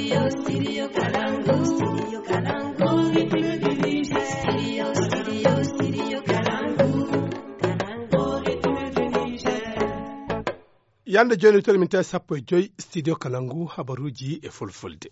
Yande joni terminta sappo e joyi studio Kalangu habaruji e fulfulde.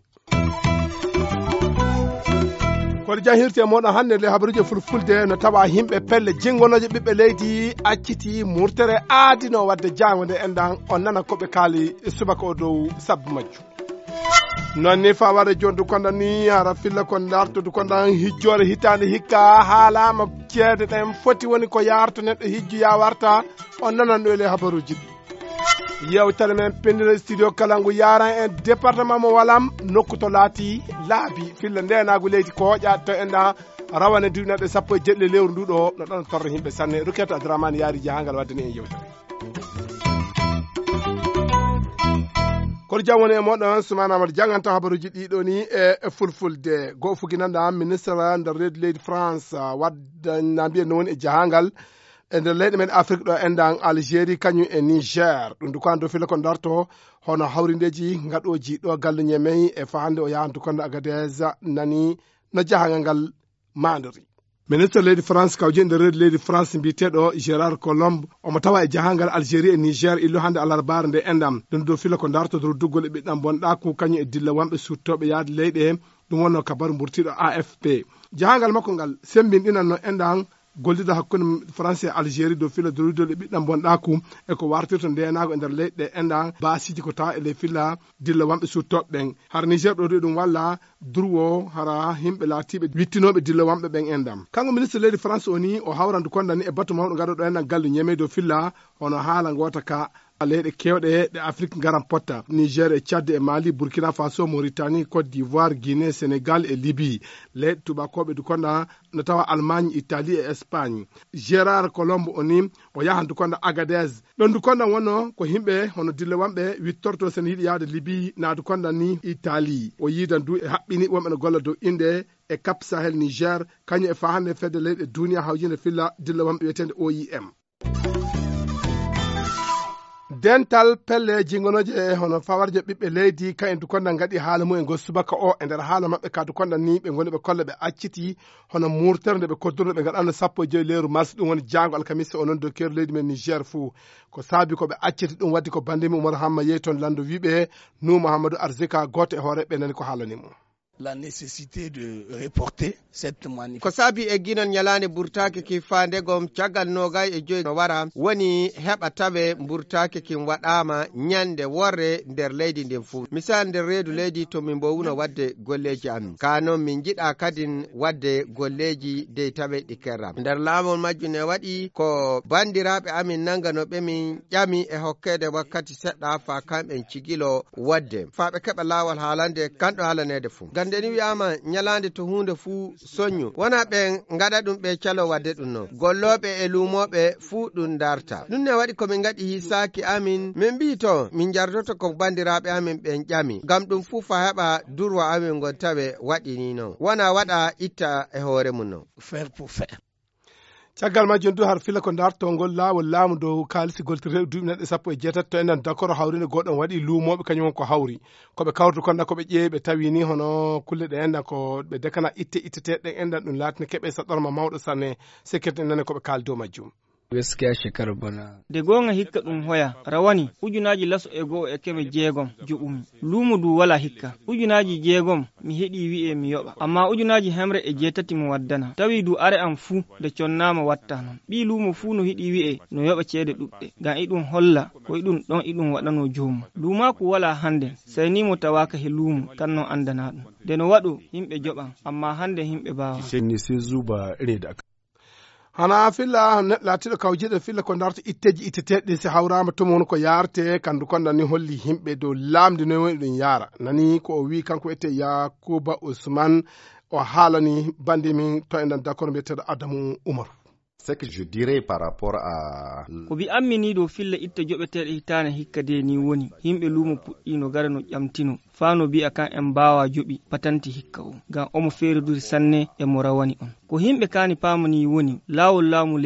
Kono jahirte moɗon hannde le habaruji fulfulde no tawa himɓe pelle jingonoje ɓiɓɓe leydi acciti murtere aadino wadde jango nde endan on nana koɓe kaali subaka o dow sabbu majju. Non ni fa wara jondu konda ni ara filla kon dartudu konda hijjore hitande hikka haalama ceede ɗen foti woni ko yarto neɗɗo hijju ya warta on nanan ɗo le habaruji ɗi. Yewtere men pendire studio Kalangu yaran en département mo walam nokku to laati laabi filla ndenagu leydi ko ƴatta enda rawane duunade sappo e jeɗɗe lewru nduɗo no ɗon torre himɓe sanne Ruketo Abdourahmane yaari jahangal waddani en yewtere kono jam woni e moɗon Soumana Amadou janganta habaruji ɗiɗo ni e fulfulde go fuginanda ministre nder reedu leydi France wadda mbiyen no woni e jahangal e nder leyɗe men Afrique ɗo endan Algérie kañum e Niger ɗum du ko fila ko darto hono hawrindeji ngaɗoji ɗo galle Niamey e fahande o yahantu konde Agadez nani no jahangal ngal mandori ministre leydi France kawje nder reedu leydi France mbiteɗo Gérard Colombe omo tawa e jahangal Algérie e Niger illo hande alarbare nde endam ɗum do fila ko darto dow duggol e ɓiɗɗam bonɗaku kañum e dilla wonɓe suttoɓe yaade leyɗe ɗum wonno kabaru mburtiɗo AFP jahangal makko ngal sembinɗinan no endan gollido hakkunde France e Algérie do fila dorudol e ɓiɗɗam bonɗaku e ko wartirto ndenago e nder leyɗe endan basiji ko tawa e ley fila dilla wamɓe suttoɓe ɓen har Niger ɗo ɗum walla durwo hara himɓe laatiɓe wittinoɓe dilla wamɓe ɓen endam kanko ministre leydi France o ni o hawrandu kondani e batu mawɗo gaɗo ɗo endan galle Niamey do filla hono haala gota ka leyɗe kewɗe ɗe Afrique garan potta Niger e Tchad e Mali Burkina Faso Mauritanie Côte d'Ivoire Guinée Sénégal e Libye leyɗe tubakoɓe du konda no tawa Allemagne Italie e Espagne Gérard Colombe oni o yahan du konda Agadez ɗon du konda wonno ko himɓe hono dille wamɓe wittorto sen yiɗi yaade Libye na du konda ni Italie o yidan du e haɓɓini wonɓe no golla dow inde e Cap Sahel Niger kañum e fahande fedde leyɗe duniya hawjinde filla dille wamɓe wiyetende OIM dental pelle jingonoje hono fawarje ɓiɓɓe leydi kayen du konda gaɗi haala mumen go subaka o e nder haala maɓɓe ka du konda ni ɓe goni ɓe kolla ɓe acciti hono murtere nde ɓe koddurno ɓe gaɗano sappo e joyi lewru mars ɗum woni jango alkamisa onon dow keru leydi men Niger fou ko saabi koɓe acciti ɗum waddi ko bandimi Oumar Hamma yeyi toon lando wiɓe Nou Mouhamadou Arzika goto e hoore ɓe nani ko haalanimo la nécessité de reporter cette manifestation. Ko saabi e ginon nyalande burtake ki fandegom caggal nogay e joyi no wara woni heɓa tawe burtake kin waɗama nyande worre nder leydi ndin fuu misal nder reedu leydi to min mbowuno wadde golleji amin kanon min jiɗa kadin wadde golleji dey tawe ɗi kerram nder laamol majju ne waɗi ko bandiraɓe amin nangano ɓe min ƴami e hokkede wakkati seɗɗa fa kamɓen cigilo wadde fa ɓe keɓa lawol haalande kanɗo haalanede fuu ndeni wiyama nyalande to hunde fuu soñu wona ɓe ngaɗa ɗum ɓe calo wadde ɗum no golloɓe e lumoɓe fuu ɗum darta ɗum ne waɗi komin gaɗi hisaki amin min mbi to min jardoto ko bandiraɓe amin ɓen ƴami ngam ɗum fuu fa heɓa durwa amin gon tawe waɗini no wona waɗa itta e hoore mum no faire pour faire caggal majjum du har fila ko dartongol laawol laamu dow kaalisi goltirɗe duuɓi neɗɗe sappo e jeetati to enen d'accord hawrinde goɗɗon waɗi luumoɓe kañum on ko hawri koɓe kawrtu konda koɓe ƴeewi ɓe tawi ni hono kulle ɗe endan ko ɓe dekana itteteɗe endan ɗum laatini keɓe saɗorma mawɗo sanne sécurité nane koɓe kaali dow majjum gaskiya shekaru bana de gonga hikka ɗum hoya rawani ujunaji laso e goo e keɓe jeegom juɓumi luumu du wala hikka ujunaji jeegom mi heɗi wi'e mi yoɓa amma ujunaji hemre e jeetati mo waddana tawi du are am fuu de connama watta non ɓi luumu fuu no hiɗi wi'e no yoɓa ceede ɗuɗɗe ngam iɗum holla ko iɗum ɗon iɗum waɗano joomu luumaku wala hande sai ni mo tawaka he luumu tan no andana ɗum de no waɗu yimɓe joɓan amma hande yimɓe bawa hana filla laatiɗo kawjiɗo filla ko darto itteji itteteɗe si hawrama to woni ko yarte kandu konda ni holli himɓe dow lamdi no woni ɗum yara nani ko o wi kanko ete Yakuba Ousmane o haalani bandi min to enɗan d'accord mbiyeteɗo Adamu Umaru Ce que je dirais par rapport à ko bi ammini do filla itta joɓeteɗe hitane hikka de ni woni himɓe lumo puɗɗino gara no ƴamtino fano bi akan en bawa joɓi patanti hikka o ngam omo feeriduri sanne e mo rawani on ko himɓe kani pamani woni lawol laamu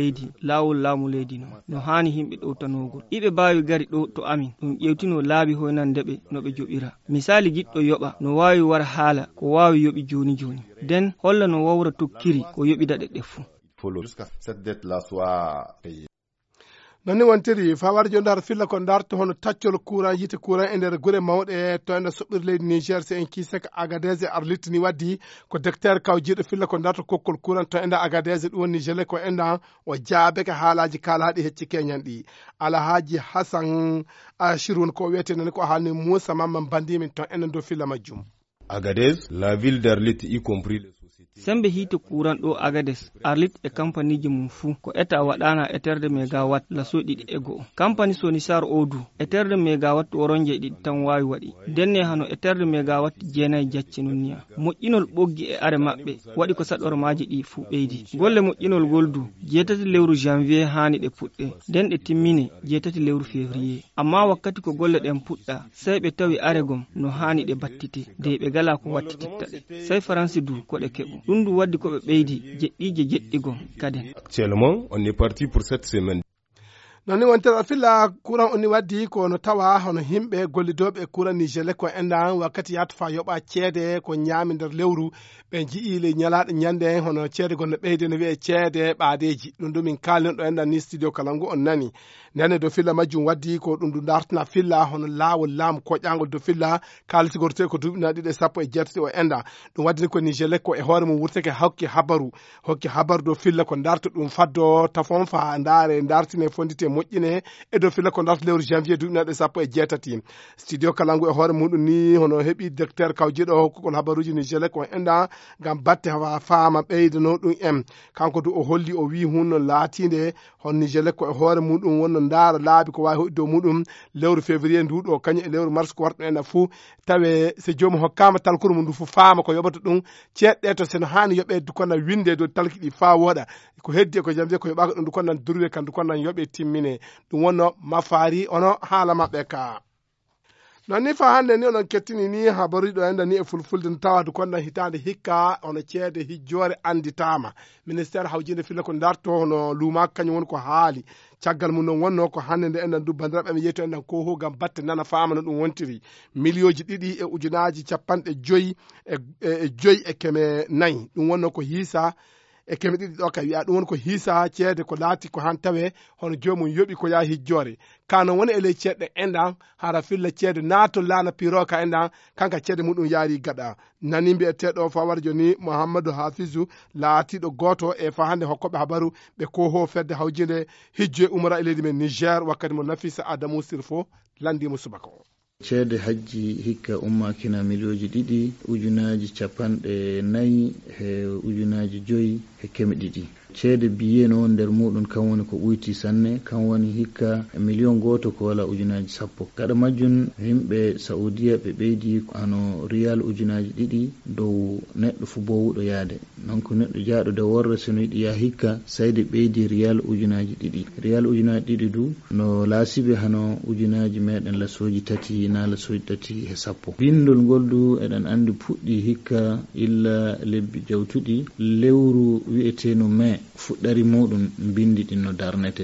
leydi no hani himɓe ɗowtanogol iɓe bawi gari ɗo to amin ɗum ƴewtino laabi hoynandeɓe no ɓe joɓira misali giɗɗo yoɓa no wawi wara haala ko wawi yoɓi joni nden holla no wawra tokkiri ko yoɓida ɗeɗɗe fuu jusqu'à cette dette là soit payée. nonni wontiri fawarjo ndar filla ko darto hono taccol courant yite courant e nder gure mawɗe to ende soɓɓir leydi Niger se en kisek Agadez e Arlit ni waddi ko docteur kawjiɗo filla ko darto kokkol courant to ende Agadez ɗum woni Niger ko enda o jaabeke haalaji kalaɗi hecci keñan ɗi Alhaji Hassan Ashirun ko wiyete nani ko haalni Moussa Mamman bandimin to enden do filla majjum. Agadez, la ville d'Arlit y compris les sembe hite kuran ɗo Agades Arlit e kampaniji mum fuu ko eta waɗana eterde megawatt la soɗiɗi e go'o kampani Sonisar Odu eterde megawatt woronje ɗiɗi tan wawi waɗi denne hano eterde megawatt jeenayi jaccinunniya moƴƴinol ɓoggi e are maɓɓe waɗi ko saɗormaji ɗi fuu ɓeydi golle moƴƴinol goldu 7 lewru janvier hani ɗe puɗɗe nden ɗe timmine 7 lewru février amma wakkati ko golle ɗen puɗɗa sai ɓe tawi aregom no hani ɗe battite de ɓe gala ko wattititta ɗe sai faransi du ko ɗe keɓo ɗum ndu waddi ko ɓe ɓeydi jeɗɗije jeɗɗigon kaden. Actuellement on est parti pour cette semaine. nonni wontere filla courant oni waddi ko no tawa hono himɓe gollidoɓe courant Niger ko enda wakkati yata fa yoɓa ceede ko ñaami nder lewru ɓe jiile ñalaɗo ñande hono ceede gonno ɓeyde no wiye ceede ɓaadeji ɗum ɗum min kalino ɗo enda ni studio Kalangu on nani nane do filla majjum waddi ko ɗum du dartana filla hono laawol laamu koƴƴangol do filla kalsigorte ko duuɓina ɗiɗi 17 o enda ɗum waddini ko Niger ko e hoore mum wurtake hokki habaru do filla ko darta ɗum faddo tafon fa ndaare dartine fondite moƴƴine e do filla ko darta lewru janvier duuɓinaɗe 16 studio Kalangu e hoore muɗum ni hono heɓi docteur kawjiɗo hokkugol habaruji Niger ko enda ngam batte hawa faama ɓeydano ɗum en kanko du o holli o wi hunno laatinde hon Niger ko e hoore muɗum wonno ndaara laabi ko wawi hoɗi dow muɗum lewru février nduɗo kañum e lewru mars ko warɗo ena fuu tawe so jomum hokkama talkuru mum ndu fu faama ko yoɓata ɗum ceeɗɗe to seno hani yoɓe dukonna winde dow talki ɗi fa woɗa ko heddi e ko janvier ko yoɓaka ɗum dukonnan durwe kan dukonnan yoɓe timmine ɗum wonno mafari ono haala maɓɓe ka non ni fa hande ni onon kettini ni habaruɗo enda ni e fulfulde no tawadu konno hitande hikka ono ceede hijjore anditama ministére hawjinde filla ko darto hono luuma kañum woni ko haali caggal mum non wonno ko hande nde enɗan du bandiraɓe mi yeyto enɗan ko ho gam batte nana fama no ɗum wontiri millioji 2 e ujunaji 5 e keme nayyi ɗum wonno ko hiisa e keme ɗiɗi ɗo ka wiya ɗum woni ko hiisa ceede ko laati ko han tawe hono jomum yoɓi ko yaa hijjore kano woni e ley ceeɗɗe enɗan hara filla ceede naato laana piro ka enɗan kanka ceede muɗum yaari gaɗa nani mbiyeteɗo fawarjo ni Mouhamadou Hafizou laatiɗo goto e fa hande hokkoɓe habaru ɓe koho fedde hawjinde hijjo e umra e leydi men Niger wakkati mo Nafisa Adamou Sirfo landimo subaka o ceede hajji hikka ummakina milioji 2 ujunaji 4 e ujunaji 5 e keme 2 ceede biyeno nder muɗum kan woni ko ɓuyti sanne kan woni hikka million goto ko wala ujunaji 10 gaɗa majjum yimɓe Saudiya ɓe ɓeydi ano riyal ujunaji 2 dow neɗɗo fu bowuɗo yaade donc neɗɗo jaaɗo de worre sono yiɗi ya hikka sayde ɓeydi riyal ujunaji 2 riyal ujunaji 2 du no laasiɓe hano ujunaji meɗen lasoji 3 na lasoji 3 e 10 bindol ngol du eɗen andi puɗɗi hikka illa lebbi jawtuɗi lewru wi'eteno mai fuɗɗari muɗum bindi ɗin no darnete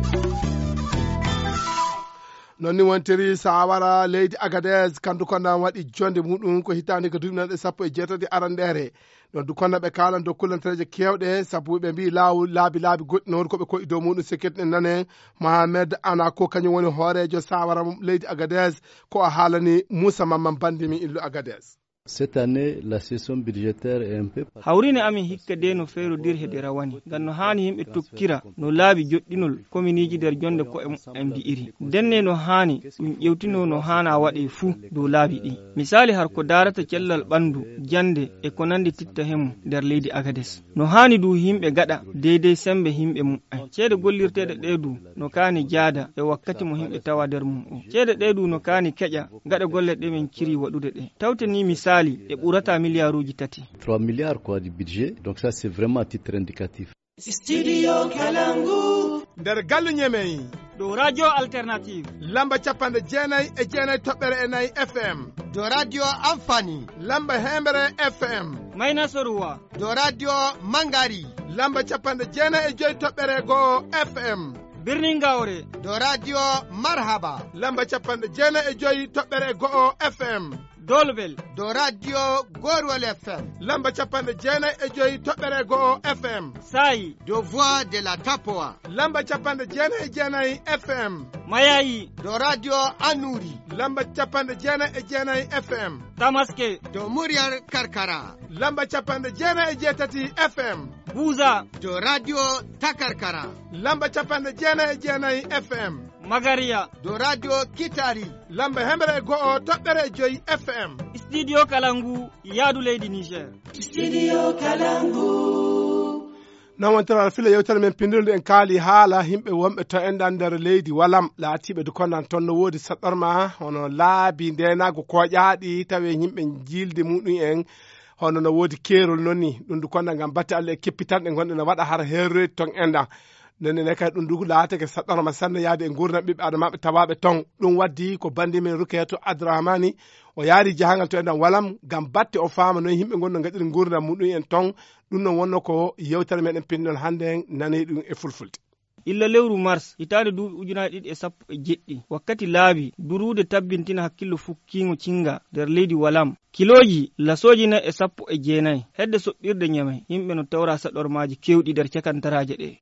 nonni wontiri sa wara leydi Agadez kandu konna waɗi jonde muɗum ko hitande ko duɓinanɗe 18 arandere ɗon du konna ɓe kalan dow kullantereje kewɗe saabu ɓe mbi laabi goɗɗi noon koɓe koƴi dow muɗum sekkitɗe nane Mohamed Ana ko kañum woni hoorejo sawara leydi Agadez ko a haalani Moussa Mamman bandimi illu Agadez. Cette année, la session budgétaire est un peu... hawrine amin hikka de no feerodir hede rawani ngam no hani yimɓe tokkira no laabi joɗɗinol commune nder jonde ko en mbi'iri denne no hani ɗum ƴewtino no hana waɗe fuu dow laabi ɗi misali har ko darata cellal ɓandu jande e ko nandi titta hemu nder leydi Agades no hani du yimɓe gaɗa deydey sembe yimɓe mum ceede gollirteɗe ɗeedu no kani jaada e wakkati mo yimɓe tawa nder mum o ceede ɗeedu no kani keƴa gaɗa golle ɗe men ciri waɗude ɗe tawtani misali et ɓurata milliards 3 milliards quoi du budget, donc ça c'est vraiment à titre indicatif. Studio Kalangu. nder gallu ñemeyi ɗo radio alternative lamba capanɗe jeenayi e jeenayi toɓɓere e nayyi FM do radio amfani lamba hembere FM mayna soruwa do radio mangari lamba capanɗe jeenayi e joyi toɓɓere go'o FM birnin gawre do radio marhaba lamba capanɗe jeenayi e joyi toɓɓere go'o FM dolbel do radio gorwol FM lamba capanɗe jeenayi e joyi toɓɓere go'o FM sayi do voix de la tapoa lamba capanɗe jeenayi e jeenayi FM mayayi do radio anuri lamba capanɗe jeenayi e jeenayi FM tamaske do muryar karkara lamba capanɗe jeenayi e jeetati FM buza do radio takarkara lamba capanɗe jeenayi e jeenayi FM magariya do radio kitari lamba hembere go'o toɓɓere joyi FM studio kalangu yaadu leydi niger Studio Kalangu. non wontara fila yewtere men pindirde en kaali haala himɓe wonɓe to enɗan nder leydi walam laatiɓe du konnan toon no woodi saɗɗorma hono laabi ndenago koƴaaɗi tawi yimɓe jilde muɗum en hono no woodi keerol nonni ɗum du konnan ngam batte Allah e keppitanɗe gonɗe no waɗa har herroyde ton enɗan nene kay ɗum du laatake saɗɗorma sanne yaade e gurdam ɓiɓɓe adamaɓe tawaɓe ton ɗum waddi ko bandi men rukeyato adramani o yaari jahangal to enɗan walam ngam batte o faama no yimɓe gonno gaɗiri gurdam muɗum en ton ɗum non wonno ko yewtere meɗen pinɗon hannde nani ɗum e fulfulde illa lewru mars hitande duuɓi ujunaje ɗiɗi e sappo e jeɗɗi wakkati laabi durude tabbintina hakkillo fukkigo cinga nder leydi walam kiloji lasoji nayi e sappo e jeenayi hedde soɓɓirde ñamay yimɓe no tawra saɗormaji kewɗi nder cakantaraje ɗe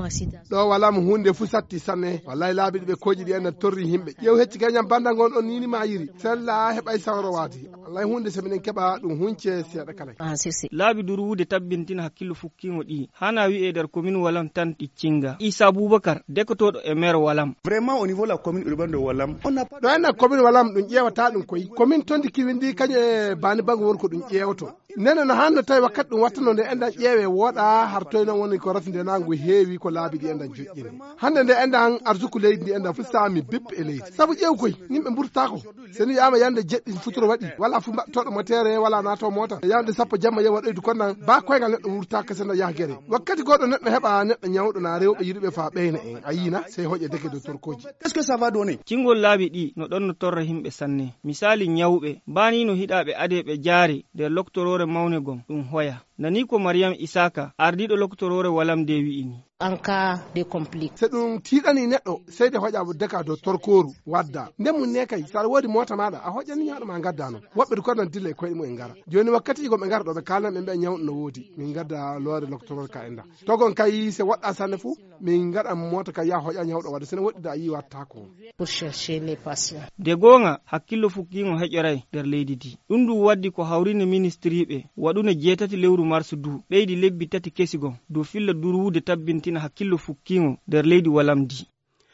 ɗo walam hunde fu satti sanne wallahi laabi ɗiɓe koji ɗi enna torri yimɓe ƴew hecci kañam bandal ngon on nini ma yiri sella heɓay sawro waati wallahi hunde somiɗen keɓa ɗum hunce seeɗa kala laabi durude tabbintina hakkillo fukkigo ɗi hana wi'e nder commune walam tan ɗi cinga Issa Boubacar dekkotoɗo e maire walam Vraiment au niveau de la commune urbaine de Walam, on n'a pas ɗo enna commune walam ɗum ƴewata ɗum koyi commune tondi kiwindi kañe bani bango woni ko ɗum ƴeewto nene no hanno tawi wakkati ɗum wattano nde enɗan ƴeewe woɗa har toy noon woni ko rafide nangu heewi ko laabi ɗi enɗan joƴƴini hande nde enɗan arsuku leydi ndi enɗan fustami bippi e leydi saabu ƴeew koy yimɓe ɓurtako seni wiyama yande jeɗɗi futuro waɗi wala fu mbaɗtoɗo motere wala nato mota yande sappo jamma yewa waɗoydu konnan ba koygal neɗɗo wurtaka senda yaha guere wakkati goɗɗo neɗɗo heɓa neɗɗo ñawɗo na rewɓe yiɗiɓe fa ɓeyna en a yina sey hoƴe deke de torkoji qu'est-ce que ça va donner? cingol laabi ɗi no ɗon no torra yimɓe sanne misali ñawɓe bani no hiɗaɓe ade ɓe jaari nder loktorore mawnegom ɗum hoya nani ko Mariam Isaka ardiɗo loktorore walam de wi'ini en cas de complique so ɗum tiɗani neɗɗo seyde hoƴamo deka dow torkoru wadda nden mum ne kay saɗa woodi mota maɗa a hoƴani ñawɗo ma gaddano woɓɓe ɗo koɗon dilla e koyɗe mum en gara joni wakkati goɓe gara ɗo ɓe kalnan ɓe mbiya ñawɗo no woodi min gadda loore doctorol ka enda togon kay se woɗɗa sanne fou min gaɗa mota kay ya hoƴa ñawɗo wadda sene woɗɗida a yi watta ko pour chercher les patients de gonga hakkillo fukkigo heƴoray nder leydi di ɗum du waddi ko hawrine ministriɓe waɗune jeetati lewru mars du ɓeydi lebbi tati kesigom dow filla durwude tabbintina hakkillo fukkigo nder leydi walamdi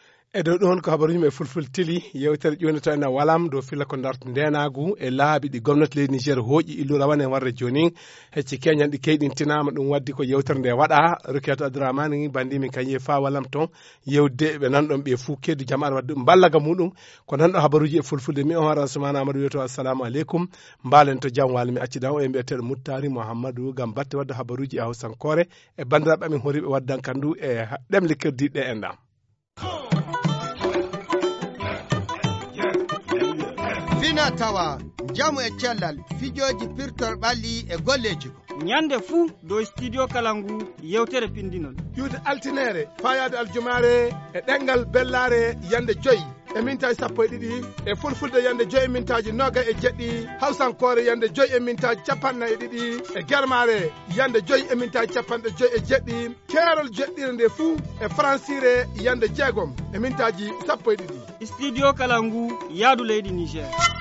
e dow ɗon ko habaruji e fulful tili yewtere ƴoni to ena walam dow filla ko darto ndenagu e laabi ɗi gomnati leydi Niger hooƴi illu rawane warde joni hecci keñan ɗi keyɗintinama ɗum waddi ko yewtere nde waɗa Rukiyatou Abdourahmane bandimi kañi fa walam ton yewde ɓe nanɗon ɓe fuu keddu jaam ar wadde ballaga muɗum ko nanɗo habaruji e fulfulde mi on hara Soumana Amadou wiyeto assalamu aleykum mbalen to jaam wala mi accidan o e mbiyeteɗo Muttari Mouhamadou gam batte wadde habaruji e hawsankore e bandiraɓe amin horiɓe waddan kandu e ɗemle keddiɗe enɗam fina tawa jamu e cellal fijoji pirtol ɓalli e golleji ñande fuu dow studio kalangu yewtere pindinol yude altinere fayade aljumare e ɗengal bellare yande joyyi e mintaji sappo e ɗiɗi e fulfulde yande joyi e mintaji noga e jeɗɗi hawsankore yande joyi e mintaji capannayyi e ɗiɗi e guermare yande joyi e mintaji capanɗe joyi e jeɗɗi keerol jeɗɗire nde fuu e francire yande jeegom e mintaji sappo e ɗiɗi studio kalangu yaadu leydi Niger